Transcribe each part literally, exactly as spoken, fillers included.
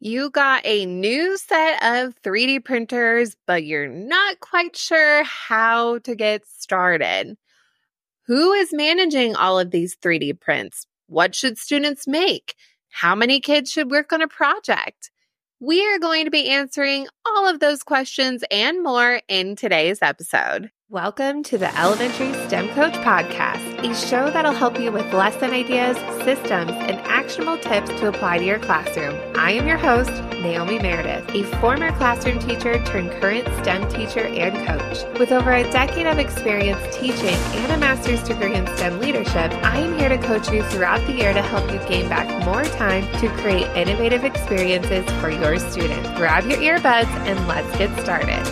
You got a new set of three D printers, but you're not quite sure how to get started. Who is managing all of these three D prints? What should students make? How many kids should work on a project? We are going to be answering all of those questions and more in today's episode. Welcome to the Elementary STEM Coach Podcast, a show that'll help you with lesson ideas, systems, and actionable tips to apply to your classroom. I am your host, Naomi Meredith, a former classroom teacher turned current STEM teacher and coach. With over a decade of experience teaching and a master's degree in STEM leadership, I am here to coach you throughout the year to help you gain back more time to create innovative experiences for your students. Grab your earbuds and let's get started.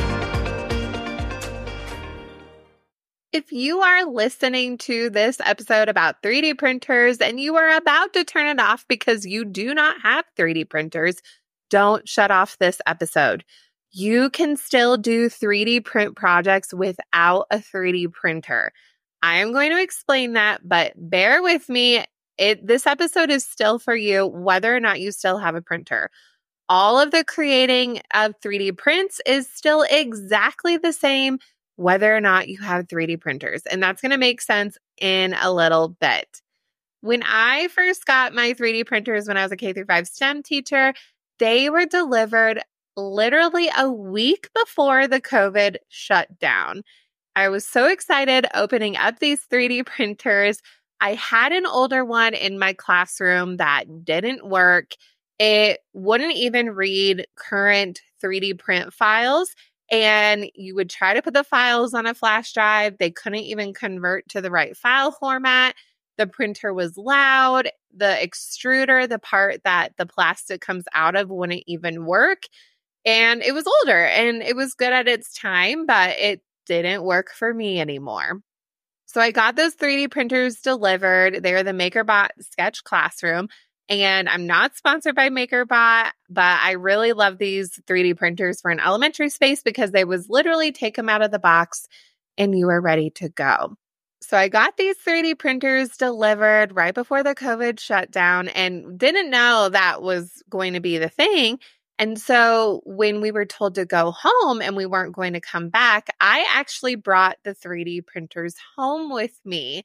If you are listening to this episode about three D printers and you are about to turn it off because you do not have three D printers, don't shut off this episode. You can still do three D print projects without a three D printer. I am going to explain that, but bear with me. It, this episode is still for you, whether or not you still have a printer. All of the creating of three D prints is still exactly the same, whether or not you have three D printers. And that's going to make sense in a little bit. When I first got my three D printers when I was a K through five STEM teacher, they were delivered literally a week before the COVID shut down. I was so excited opening up these three D printers. I had an older one in my classroom that didn't work. It wouldn't even read current three D print files. And you would try to put the files on a flash drive. They couldn't even convert to the right file format. The printer was loud. The extruder, the part that the plastic comes out of, wouldn't even work. And it was older and it was good at its time, but it didn't work for me anymore. So I got those three D printers delivered. They're the MakerBot Sketch Classroom. And I'm not sponsored by MakerBot, but I really love these three D printers for an elementary space because they was literally take them out of the box and you are ready to go. So I got these three D printers delivered right before the COVID shutdown and didn't know that was going to be the thing. And so when we were told to go home and we weren't going to come back, I actually brought the three D printers home with me.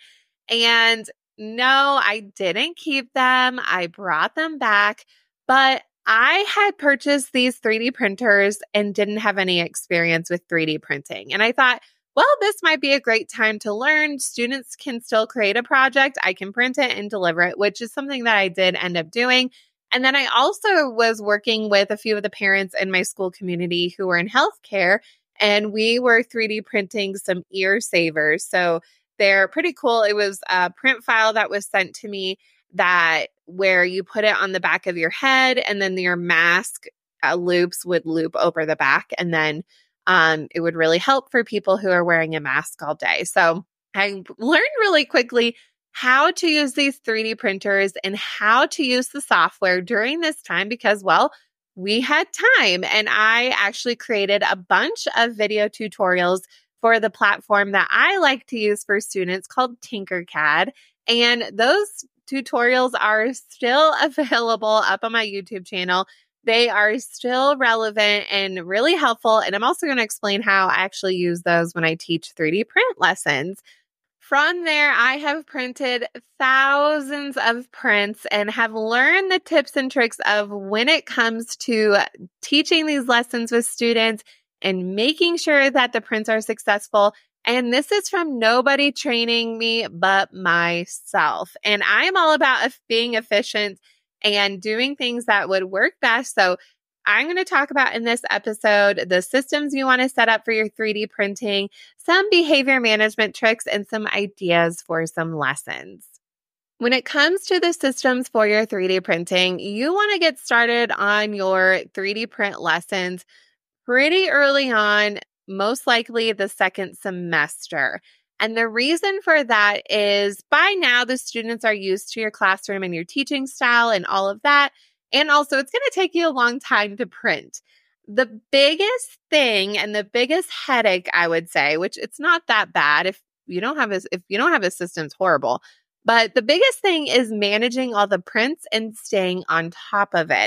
And no, I didn't keep them. I brought them back, but I had purchased these three D printers and didn't have any experience with three D printing. And I thought, well, this might be a great time to learn. Students can still create a project. I can print it and deliver it, which is something that I did end up doing. And then I also was working with a few of the parents in my school community who were in healthcare, and we were three D printing some ear savers. So they're pretty cool. It was a print file that was sent to me that where you put it on the back of your head and then your mask uh, loops would loop over the back. And then um, it would really help for people who are wearing a mask all day. So I learned really quickly how to use these three D printers and how to use the software during this time because, well, we had time. And I actually created a bunch of video tutorials for the platform that I like to use for students called Tinkercad. And those tutorials are still available up on my YouTube channel. They are still relevant and really helpful. And I'm also going to explain how I actually use those when I teach three D print lessons. From there, I have printed thousands of prints and have learned the tips and tricks of when it comes to teaching these lessons with students and making sure that the prints are successful. And this is from nobody training me but myself. And I'm all about being efficient and doing things that would work best. So I'm going to talk about in this episode the systems you want to set up for your three D printing, some behavior management tricks, and some ideas for some lessons. When it comes to the systems for your three D printing, you want to get started on your three D print lessons pretty early on, most likely the second semester. And the reason for that is by now the students are used to your classroom and your teaching style and all of that. And also it's going to take you a long time to print. The biggest thing and the biggest headache, I would say, which it's not that bad if you don't have a, if you don't have a system, it's horrible. But the biggest thing is managing all the prints and staying on top of it.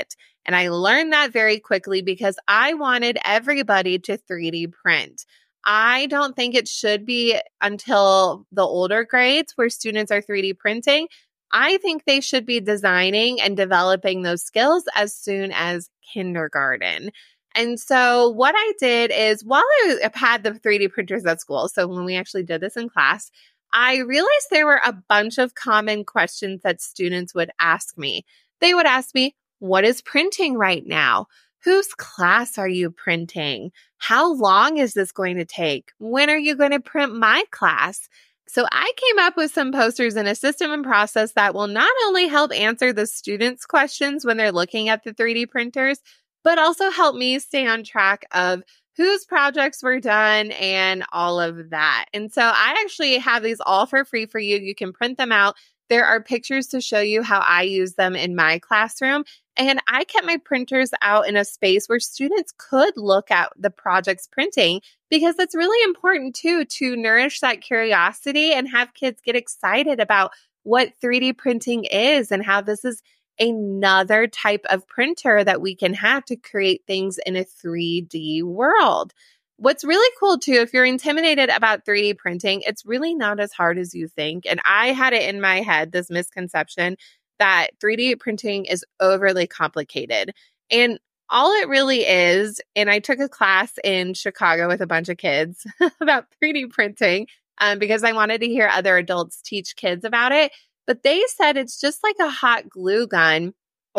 And I learned that very quickly because I wanted everybody to three D print. I don't think it should be until the older grades where students are three D printing. I think they should be designing and developing those skills as soon as kindergarten. And so what I did is while I had the three D printers at school, so when we actually did this in class, I realized there were a bunch of common questions that students would ask me. They would ask me, what is printing right now? Whose class are you printing? How long is this going to take? When are you going to print my class? So I came up with some posters and a system and process that will not only help answer the students' questions when they're looking at the three D printers, but also help me stay on track of whose projects were done and all of that. And so I actually have these all for free for you. You can print them out. There are pictures to show you how I use them in my classroom. And I kept my printers out in a space where students could look at the projects printing because it's really important too to nourish that curiosity and have kids get excited about what three D printing is and how this is another type of printer that we can have to create things in a three D world. What's really cool too, if you're intimidated about three D printing, it's really not as hard as you think. And I had it in my head, this misconception that three D printing is overly complicated. And all it really is, and I took a class in Chicago with a bunch of kids about three D printing um, because I wanted to hear other adults teach kids about it. But they said it's just like a hot glue gun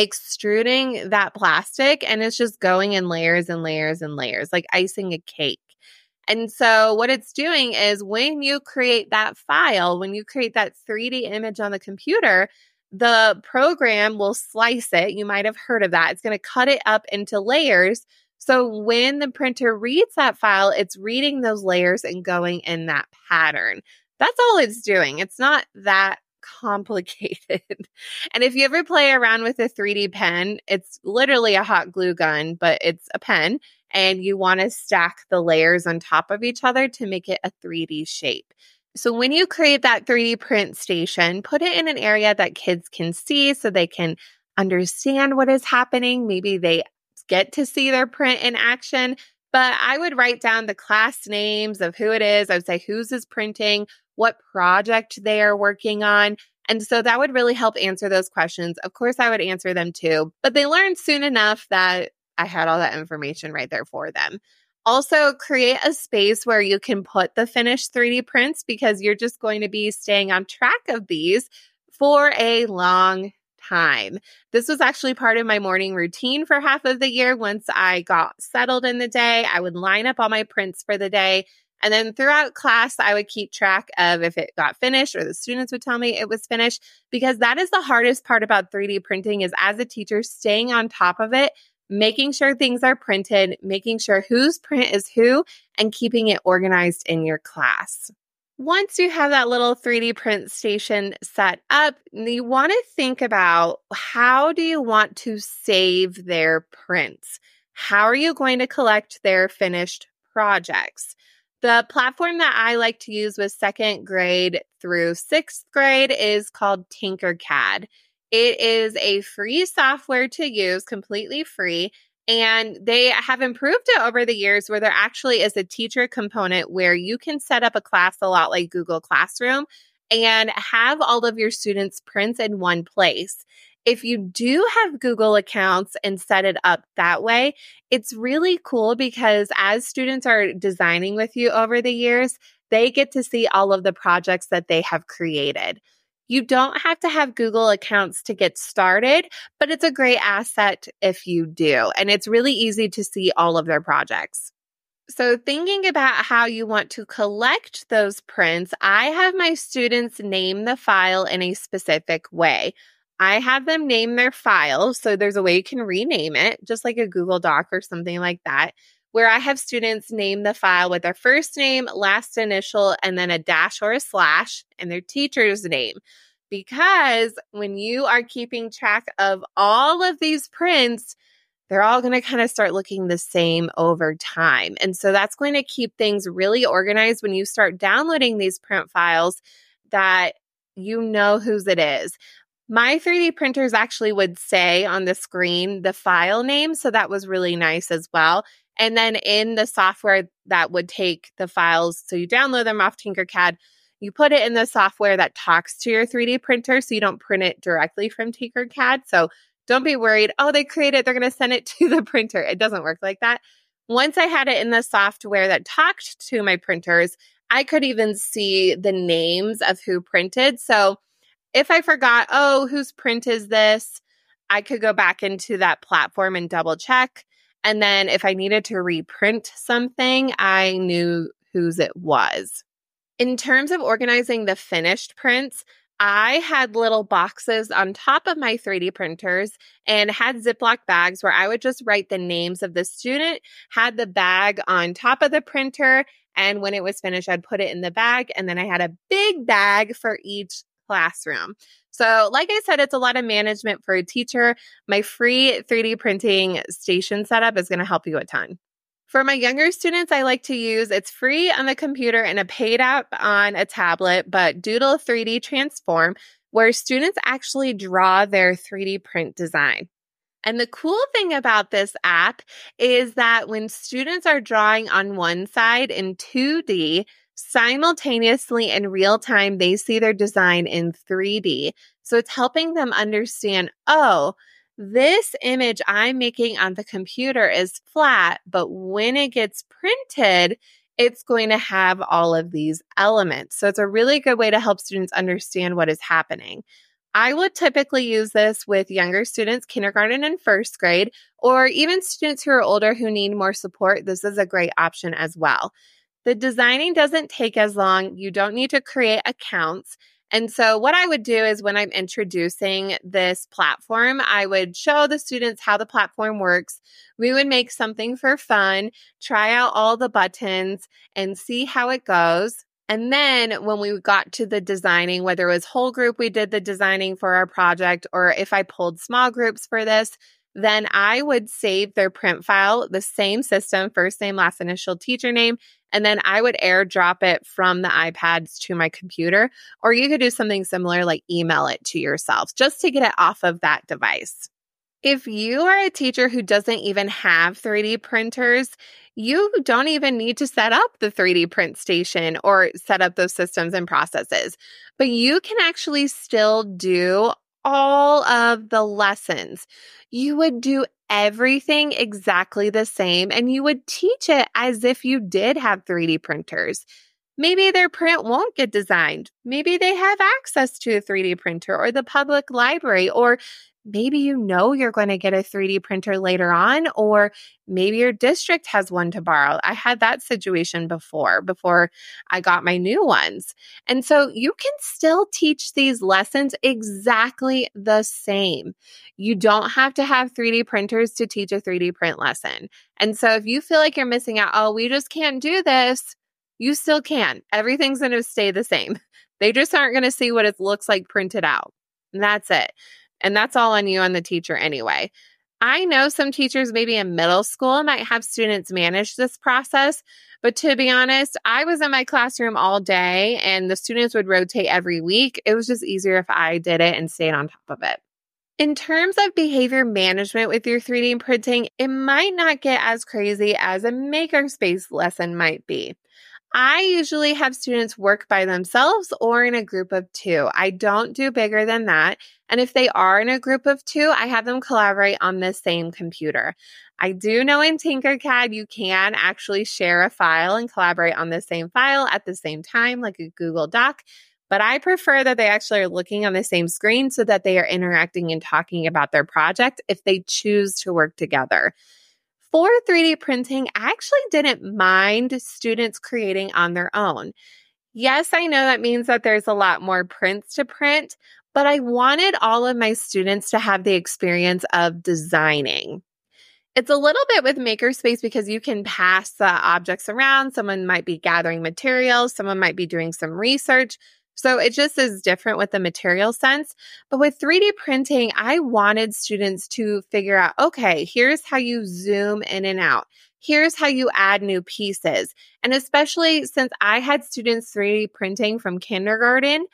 extruding that plastic, and it's just going in layers and layers and layers, like icing a cake. And so what it's doing is when you create that file, when you create that three D image on the computer, the program will slice it. You might have heard of that. It's going to cut it up into layers. So when the printer reads that file, it's reading those layers and going in that pattern. That's all it's doing. It's not that complicated. And if you ever play around with a three D pen, it's literally a hot glue gun, but it's a pen, and you want to stack the layers on top of each other to make it a three D shape. So when you create that three D print station, put it in an area that kids can see so they can understand what is happening. Maybe they get to see their print in action. But I would write down the class names of who it is. I would say who's is printing, what project they are working on. And so that would really help answer those questions. Of course, I would answer them too, but they learned soon enough that I had all that information right there for them. Also, create a space where you can put the finished three D prints because you're just going to be staying on track of these for a long time. This was actually part of my morning routine for half of the year. Once I got settled in the day, I would line up all my prints for the day. And then throughout class, I would keep track of if it got finished or the students would tell me it was finished, because that is the hardest part about three D printing is as a teacher, staying on top of it, making sure things are printed, making sure whose print is who, and keeping it organized in your class. Once you have that little three D print station set up, you want to think about how do you want to save their prints? How are you going to collect their finished projects? The platform that I like to use with second grade through sixth grade is called Tinkercad. It is a free software to use, completely free, and they have improved it over the years where there actually is a teacher component where you can set up a class a lot like Google Classroom and have all of your students' prints in one place. If you do have Google accounts and set it up that way, it's really cool because as students are designing with you over the years, they get to see all of the projects that they have created. You don't have to have Google accounts to get started, but it's a great asset if you do. And it's really easy to see all of their projects. So thinking about how you want to collect those prints, I have my students name the file in a specific way. I have them name their file, so there's a way you can rename it, just like a Google Doc or something like that, where I have students name the file with their first name, last initial, and then a dash or a slash, and their teacher's name. Because when you are keeping track of all of these prints, they're all going to kind of start looking the same over time. And so that's going to keep things really organized when you start downloading these print files, that you know whose it is. My three D printers actually would say on the screen the file name, so that was really nice as well. And then in the software that would take the files, so you download them off Tinkercad, you put it in the software that talks to your three D printer so you don't print it directly from Tinkercad. So don't be worried, oh, they create it, they're going to send it to the printer. It doesn't work like that. Once I had it in the software that talked to my printers, I could even see the names of who printed. So if I forgot, oh, whose print is this? I could go back into that platform and double check. And then if I needed to reprint something, I knew whose it was. In terms of organizing the finished prints, I had little boxes on top of my three D printers and had Ziploc bags where I would just write the names of the student, had the bag on top of the printer, and when it was finished, I'd put it in the bag, and then I had a big bag for each classroom. So like I said, it's a lot of management for a teacher. My free three D printing station setup is going to help you a ton. For my younger students, I like to use, it's free on the computer and a paid app on a tablet, but Doodle three D Transform, where students actually draw their three D print design. And the cool thing about this app is that when students are drawing on one side in two D, simultaneously in real time, they see their design in three D. So it's helping them understand, oh, this image I'm making on the computer is flat, but when it gets printed, it's going to have all of these elements. So it's a really good way to help students understand what is happening. I would typically use this with younger students, kindergarten and first grade, or even students who are older who need more support. This is a great option as well. The designing doesn't take as long. You don't need to create accounts. And so what I would do is when I'm introducing this platform, I would show the students how the platform works. We would make something for fun, try out all the buttons, and see how it goes. And then when we got to the designing, whether it was whole group, we did the designing for our project, or if I pulled small groups for this, then I would save their print file, the same system, first name, last initial, teacher name, and then I would airdrop it from the iPads to my computer. Or you could do something similar like email it to yourself just to get it off of that device. If you are a teacher who doesn't even have three D printers, you don't even need to set up the three D print station or set up those systems and processes. But you can actually still do all of the lessons. You would do everything exactly the same, and you would teach it as if you did have three D printers. Maybe their print won't get designed. Maybe they have access to a three D printer or the public library, or maybe you know you're going to get a three D printer later on, or maybe your district has one to borrow. I had that situation before, before I got my new ones. And so you can still teach these lessons exactly the same. You don't have to have three D printers to teach a three D print lesson. And so if you feel like you're missing out, oh, we just can't do this, you still can. Everything's going to stay the same. They just aren't going to see what it looks like printed out. And that's it. And that's all on you and the teacher anyway. I know some teachers, maybe in middle school, might have students manage this process. But to be honest, I was in my classroom all day and the students would rotate every week. It was just easier if I did it and stayed on top of it. In terms of behavior management with your three D printing, it might not get as crazy as a makerspace lesson might be. I usually have students work by themselves or in a group of two. I don't do bigger than that. And if they are in a group of two, I have them collaborate on the same computer. I do know in Tinkercad, you can actually share a file and collaborate on the same file at the same time, like a Google Doc. But I prefer that they actually are looking on the same screen so that they are interacting and talking about their project if they choose to work together. For three D printing, I actually didn't mind students creating on their own. Yes, I know that means that there's a lot more prints to print, but I wanted all of my students to have the experience of designing. It's a little bit with Makerspace because you can pass the objects around. Someone might be gathering materials. Someone might be doing some research. So it just is different with the material sense. But with three D printing, I wanted students to figure out, okay, here's how you zoom in and out. Here's how you add new pieces. And especially since I had students three D printing from kindergarten,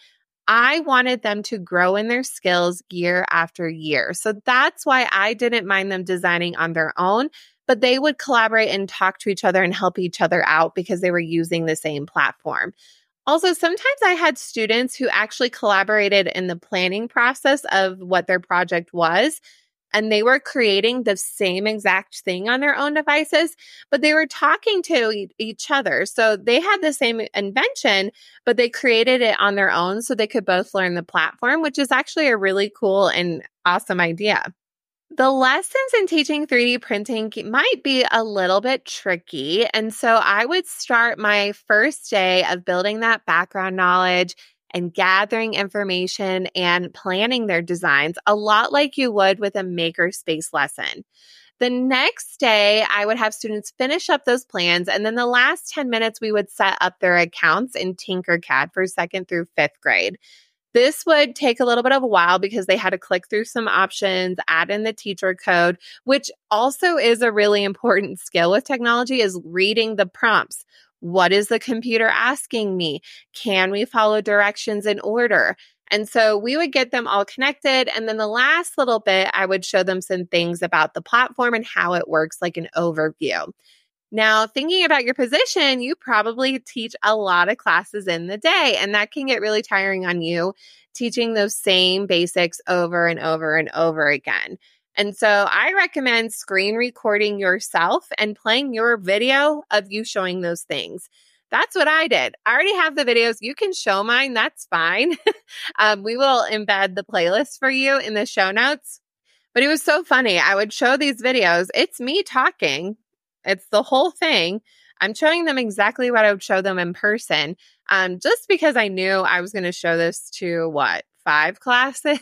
I wanted them to grow in their skills year after year. So that's why I didn't mind them designing on their own, but they would collaborate and talk to each other and help each other out because they were using the same platform. Also, sometimes I had students who actually collaborated in the planning process of what their project was, and they were creating the same exact thing on their own devices, but they were talking to e- each other. So they had the same invention, but they created it on their own so they could both learn the platform, which is actually a really cool and awesome idea. The lessons in teaching three D printing might be a little bit tricky. And so I would start my first day of building that background knowledge and gathering information and planning their designs a lot like you would with a makerspace lesson. The next day, I would have students finish up those plans. And then the last ten minutes, we would set up their accounts in Tinkercad for second through fifth grade. This would take a little bit of a while because they had to click through some options, add in the teacher code, which also is a really important skill with technology, is reading the prompts. What is the computer asking me? Can we follow directions in order? And so we would get them all connected. And then the last little bit, I would show them some things about the platform and how it works, like an overview. Now, thinking about your position, you probably teach a lot of classes in the day, and that can get really tiring on you, teaching those same basics over and over and over again. And so I recommend screen recording yourself and playing your video of you showing those things. That's what I did. I already have the videos. You can show mine. That's fine. um, we will embed the playlist for you in the show notes. But it was so funny. I would show these videos. It's me talking. It's the whole thing. I'm showing them exactly what I would show them in person, um, just because I knew I was going to show this to, what, five classes,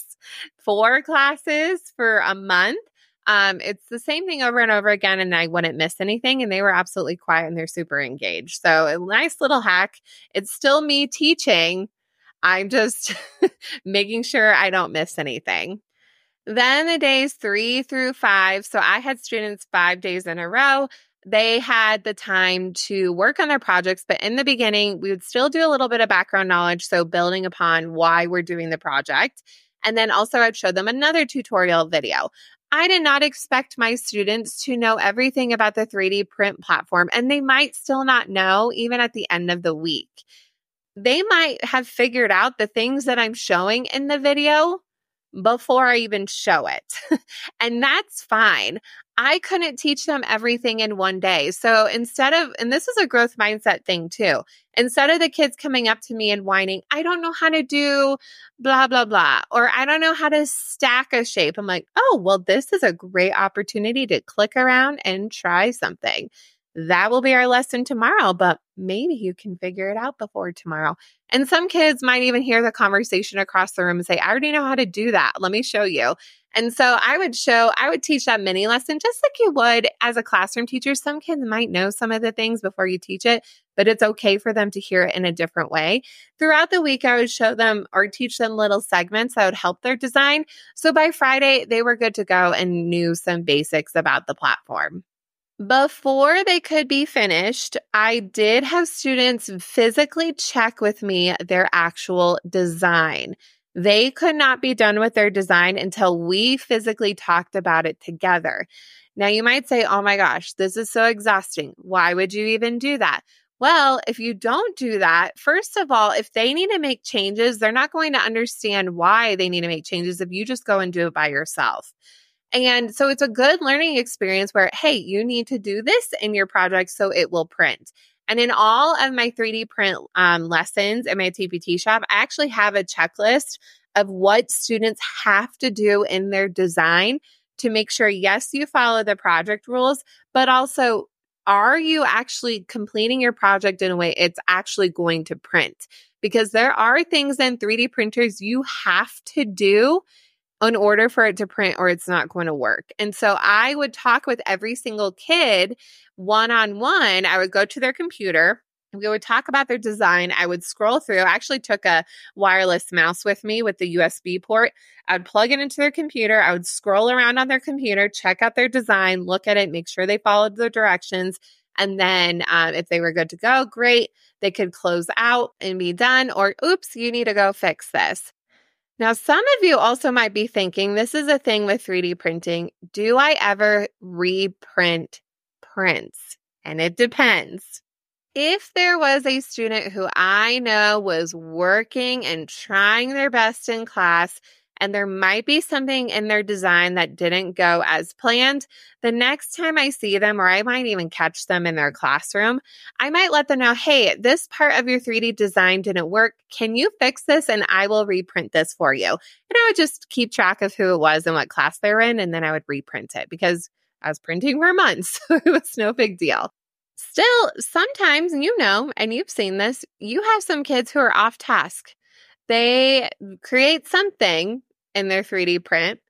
four classes for a month. Um, it's the same thing over and over again, and I wouldn't miss anything, and they were absolutely quiet, and they're super engaged. So a nice little hack. It's still me teaching. I'm just making sure I don't miss anything. Then the days three through five, so I had students five days in a row. They had the time to work on their projects, but in the beginning, we would still do a little bit of background knowledge, so building upon why we're doing the project. And then also I'd show them another tutorial video. I did not expect my students to know everything about the three D print platform, and they might still not know even at the end of the week. They might have figured out the things that I'm showing in the video before I even show it. And that's fine. I couldn't teach them everything in one day. So instead of, and this is a growth mindset thing too, instead of the kids coming up to me and whining, I don't know how to do blah, blah, blah, or I don't know how to stack a shape. I'm like, oh, well, this is a great opportunity to click around and try something. That will be our lesson tomorrow, but maybe you can figure it out before tomorrow. And some kids might even hear the conversation across the room and say, I already know how to do that. Let me show you. And so I would show, I would teach that mini lesson just like you would as a classroom teacher. Some kids might know some of the things before you teach it, but it's okay for them to hear it in a different way. Throughout the week, I would show them or teach them little segments that would help their design. So by Friday, they were good to go and knew some basics about the platform. Before they could be finished, I did have students physically check with me their actual design. They could not be done with their design until we physically talked about it together. Now, you might say, oh my gosh, this is so exhausting. Why would you even do that? Well, if you don't do that, first of all, if they need to make changes, they're not going to understand why they need to make changes if you just go and do it by yourself. And so it's a good learning experience where, hey, you need to do this in your project so it will print. And in all of my three D print um, lessons in my T P T shop, I actually have a checklist of what students have to do in their design to make sure, yes, you follow the project rules, but also, are you actually completing your project in a way it's actually going to print? Because there are things in three D printers you have to do in order for it to print or it's not going to work. And so I would talk with every single kid one-on-one. I would go to their computer. We would talk about their design. I would scroll through. I actually took a wireless mouse with me with the U S B port. I would plug it into their computer. I would scroll around on their computer, check out their design, look at it, make sure they followed the directions. And then um, if they were good to go, great. They could close out and be done. Or, oops, you need to go fix this. Now, some of you also might be thinking, this is a thing with three D printing. Do I ever reprint prints? And it depends. If there was a student who I know was working and trying their best in class, and there might be something in their design that didn't go as planned, the next time I see them, or I might even catch them in their classroom, I might let them know, hey, this part of your three D design didn't work. Can you fix this? And I will reprint this for you. And I would just keep track of who it was and what class they're in, and then I would reprint it because I was printing for months. So it was no big deal. Still, sometimes, and you know, and you've seen this, you have some kids who are off task. They create something in their three D print,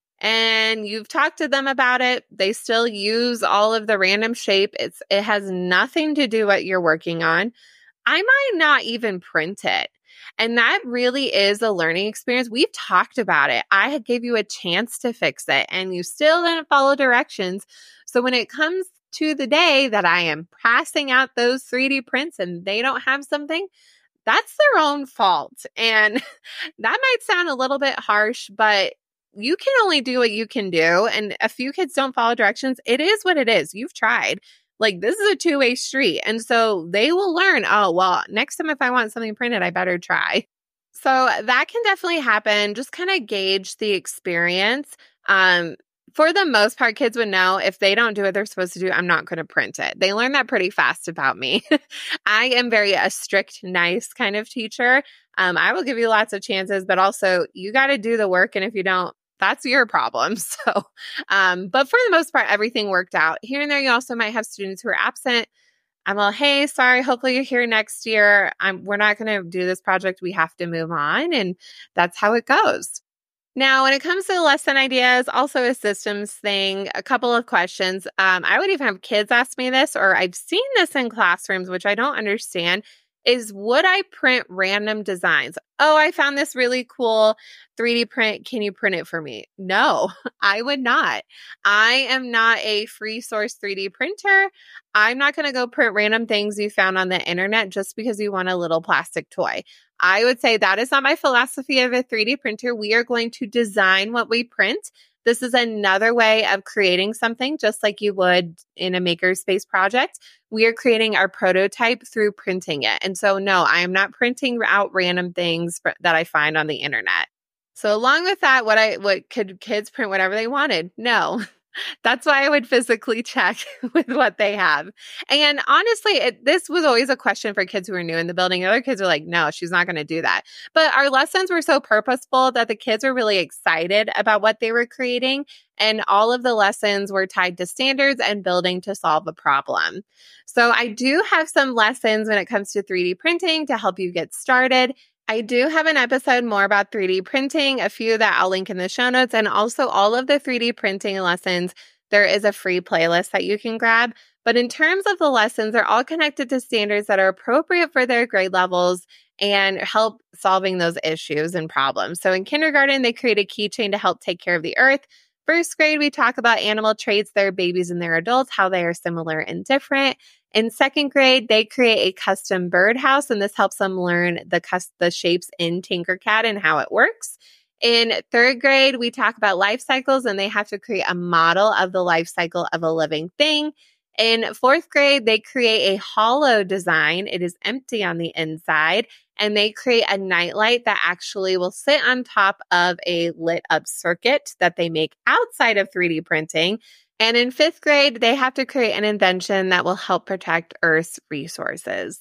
and you've talked to them about it. They still use all of the random shape. It's it has nothing to do what you're working on. I might not even print it. And that really is a learning experience. We've talked about it. I had gave you a chance to fix it, and you still didn't follow directions. So when it comes to the day that I am passing out those three D prints and they don't have something, that's their own fault. And that might sound a little bit harsh, but you can only do what you can do. And a few kids don't follow directions. It is what it is. You've tried. Like, this is a two-way street. And so they will learn, oh, well, next time if I want something printed, I better try. So that can definitely happen. Just kind of gauge the experience. Um, For the most part, kids would know if they don't do what they're supposed to do, I'm not going to print it. They learn that pretty fast about me. I am very a strict, nice kind of teacher. Um, I will give you lots of chances, but also you got to do the work. And if you don't, that's your problem. So, um, but for the most part, everything worked out. Here and there, you also might have students who are absent. I'm all, hey, sorry, hopefully you're here next year. I'm, we're not going to do this project. We have to move on. And that's how it goes. Now, when it comes to lesson ideas, also a systems thing, a couple of questions. Um, I would even have kids ask me this, or I've seen this in classrooms, which I don't understand, is would I print random designs? Oh, I found this really cool three D print. Can you print it for me? No, I would not. I am not a free source three D printer. I'm not going to go print random things you found on the internet just because you want a little plastic toy. I would say that is not my philosophy of a three D printer. We are going to design what we print. This is another way of creating something just like you would in a makerspace project. We are creating our prototype through printing it. And so, no, I am not printing out random things that I find on the internet. So along with that, what I what could kids print whatever they wanted? No. That's why I would physically check with what they have. And honestly, it, this was always a question for kids who were new in the building. Other kids are like, no, she's not going to do that. But our lessons were so purposeful that the kids were really excited about what they were creating. And all of the lessons were tied to standards and building to solve a problem. So I do have some lessons when it comes to three D printing to help you get started. I do have an episode more about three D printing, a few that I'll link in the show notes, and also all of the three D printing lessons. There is a free playlist that you can grab. But in terms of the lessons, they're all connected to standards that are appropriate for their grade levels and help solving those issues and problems. So in kindergarten, they create a keychain to help take care of the earth. First grade, we talk about animal traits, their babies and their adults, how they are similar and different. In second grade, they create a custom birdhouse, and this helps them learn the cus- the shapes in Tinkercad and how it works. In third grade, we talk about life cycles, and they have to create a model of the life cycle of a living thing. In fourth grade, they create a hollow design. It is empty on the inside, and they create a nightlight that actually will sit on top of a lit up circuit that they make outside of three D printing. And in fifth grade, they have to create an invention that will help protect Earth's resources.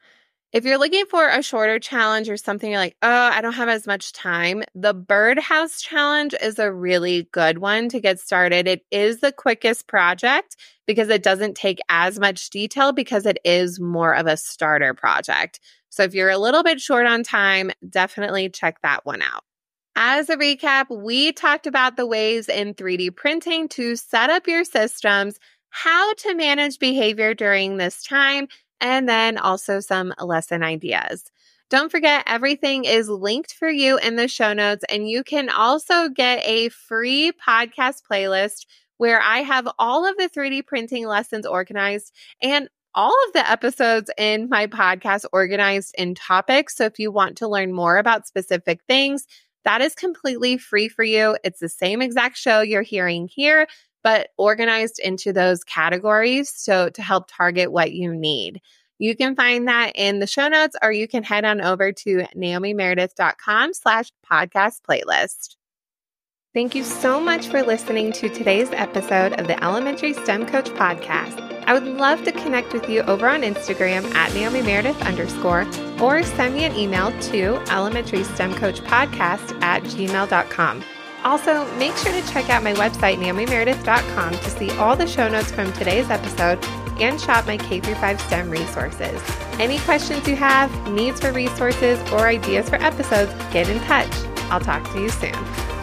If you're looking for a shorter challenge or something you're like, oh, I don't have as much time, the Birdhouse Challenge is a really good one to get started. It is the quickest project because it doesn't take as much detail because it is more of a starter project. So if you're a little bit short on time, definitely check that one out. As a recap, we talked about the ways in three D printing to set up your systems, how to manage behavior during this time, and then also some lesson ideas. Don't forget, everything is linked for you in the show notes, and you can also get a free podcast playlist where I have all of the three D printing lessons organized and all of the episodes in my podcast organized in topics. So if you want to learn more about specific things, that is completely free for you. It's the same exact show you're hearing here, but organized into those categories. So to help target what you need. You can find that in the show notes, or you can head on over to naomimeredith.com slash podcast playlist. Thank you so much for listening to today's episode of the Elementary STEM Coach Podcast. I would love to connect with you over on Instagram at Naomi Meredith underscore, or send me an email to elementary stem coach podcast at gmail dot com. Also, make sure to check out my website, naomi meredith dot com, to see all the show notes from today's episode and shop my K through five STEM resources. Any questions you have, needs for resources, or ideas for episodes, get in touch. I'll talk to you soon.